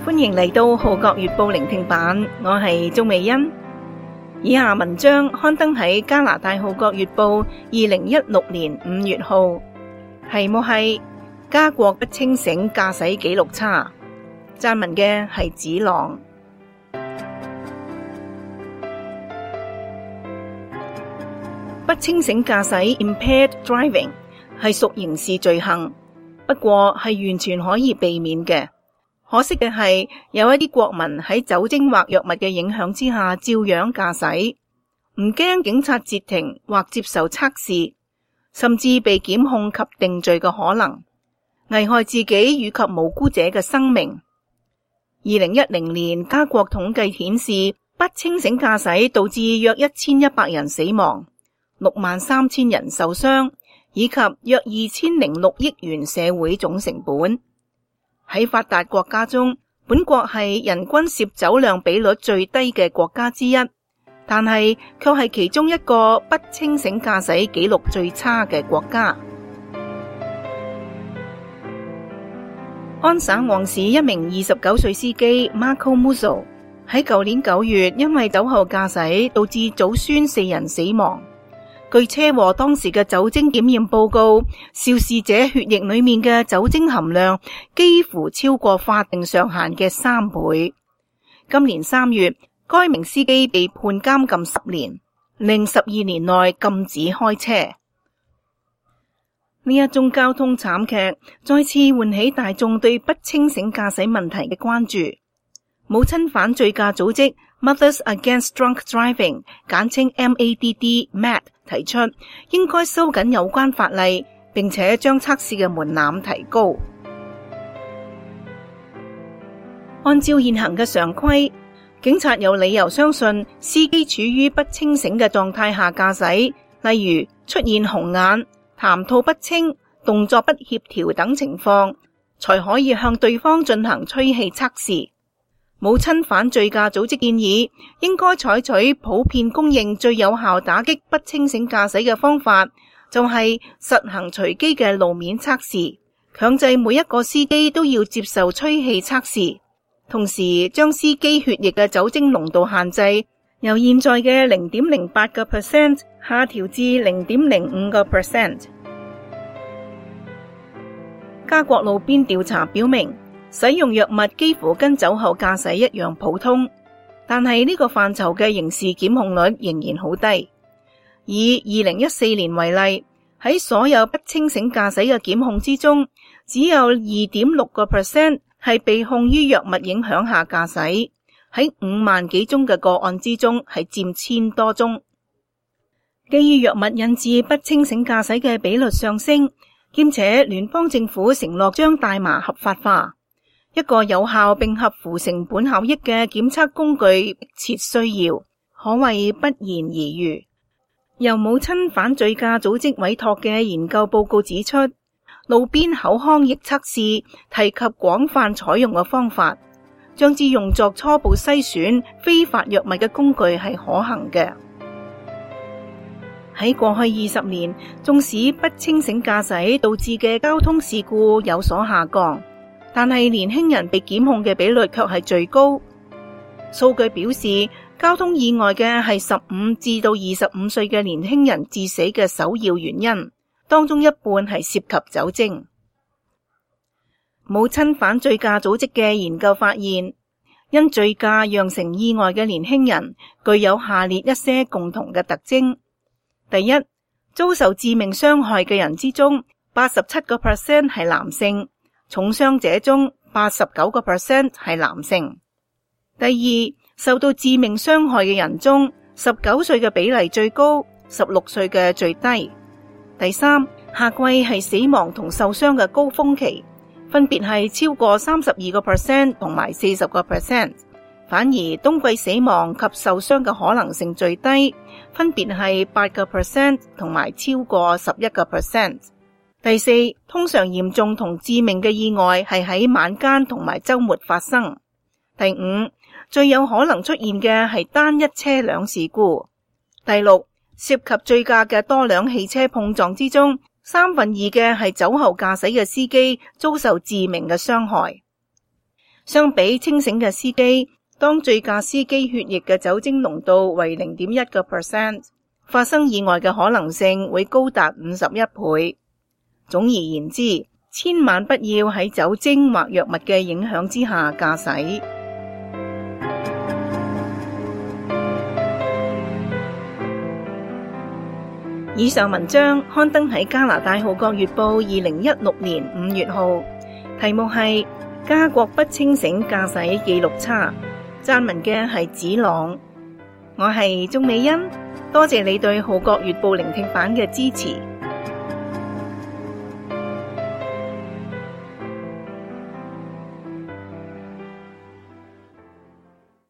歡迎嚟到《號角月報》聆聽版，我係鍾美欣。以下文章刊登喺加拿大《號角月報》2016年5月號，題目係加國不清醒駕駛紀錄差。撰文嘅係子朗。不清醒駕駛 （impaired driving） 係屬刑事罪行，不過係完全可以避免嘅。可惜嘅係，有一啲國民喺酒精或藥物嘅影響之下照樣駕駛，唔驚警察截停或接受測試，甚至被檢控及定罪嘅可能，危害自己與及無辜者嘅生命。2010年加國統計顯示，不清醒駕駛導致約1100人死亡，63000人受傷，以及約2006億元社會總成本。喺發達國家中，本國係人均攝酒量比率最低嘅國家之一，但係卻係其中一個不清醒駕駛紀錄最差嘅國家。安省旺市一名29歲司機 Marco Musso 喺舊年9月因為酒後駕駛導致祖孫4人死亡。據車禍當時嘅酒精檢驗報告，肇事者血液裏面嘅酒精含量幾乎超過法定上限嘅3倍。今年3月，該名司機被判監禁10年，令12年內禁止開車。呢一宗交通慘劇再次喚起大眾對不清醒駕駛問題嘅關注。母親反醉駕組織 Mothers Against Drunk Driving 簡稱 MADD 提出應該收緊有關法例，並且將測試嘅門檻提高。按照現行嘅常規，警察有理由相信司機處於不清醒嘅狀態下駕駛，例如出現紅眼、談吐不清、動作不協調等情況，才可以向對方進行吹氣測試。母親反醉駕組織建議應該採取普遍公認最有效打擊不清醒駕駛嘅方法，就係實行隨機嘅路面測試，強制每一個司機都要接受吹氣測試，同時將司機血液嘅酒精濃度限制由現在嘅 0.08% 下調至 0.05%。加國路邊調查表明，使用藥物幾乎跟酒後駕駛一樣普通，但係呢個範疇嘅刑事檢控率仍然好低。以2014年為例，喺所有不清醒駕駛嘅檢控之中，只有 2.6% 係被控於藥物影響下駕駛，喺5萬幾宗嘅個案之中係佔1000多宗。基於藥物引致不清醒駕駛嘅比率上升，兼且聯邦政府承諾將大麻合法化，一個有效並合乎成本效益嘅檢測工具迫切需要，可謂不言而喻。由母親反醉駕組織委託嘅研究報告指出，路邊口腔液測試提及廣泛採用嘅方法，將之用作初步篩選非法藥物嘅工具係可行嘅。喺過去20年，縱使不清醒駕駛導致嘅交通事故有所下降，但係年輕人被檢控嘅比率卻係最高。數據表示，交通意外嘅係15至到25歲嘅年輕人致死嘅首要原因，當中一半係涉及酒精。母親反醉駕組織嘅研究發現，因醉駕釀成意外嘅年輕人具有下列一些共同嘅特徵。第一，遭受致命傷害嘅人之中，87% 係男性，重傷者中 89% 係男性。第二，受到致命傷害嘅人中，19歲嘅比例最高，16歲嘅最低。第三，夏季係死亡同受傷嘅高峰期，分別係超過 32% 同埋 40%， 反而冬季死亡及受傷嘅可能性最低，分別係 8% 同埋超過 11%。第四，通常嚴重同致命嘅意外係喺晚間同埋週末發生。第五，最有可能出現嘅係單一車輛事故。第六，涉及醉駕嘅多輛汽車碰撞之中，2/3嘅係酒後駕駛嘅司機遭受致命嘅傷害。 相比清醒嘅司機，當醉駕司機血液嘅酒精濃度為 0.1%， 發生意外嘅可能性會高達51倍。總而言之，千萬不要喺酒精或藥物嘅影響之下駕駛。以上文章刊登喺加拿大《號角月報》2016年5月號，題目係加國不清醒駕駛記錄差，撰文嘅係子朗。我係鍾美欣，多謝你對《號角月報》聆聽版嘅支持。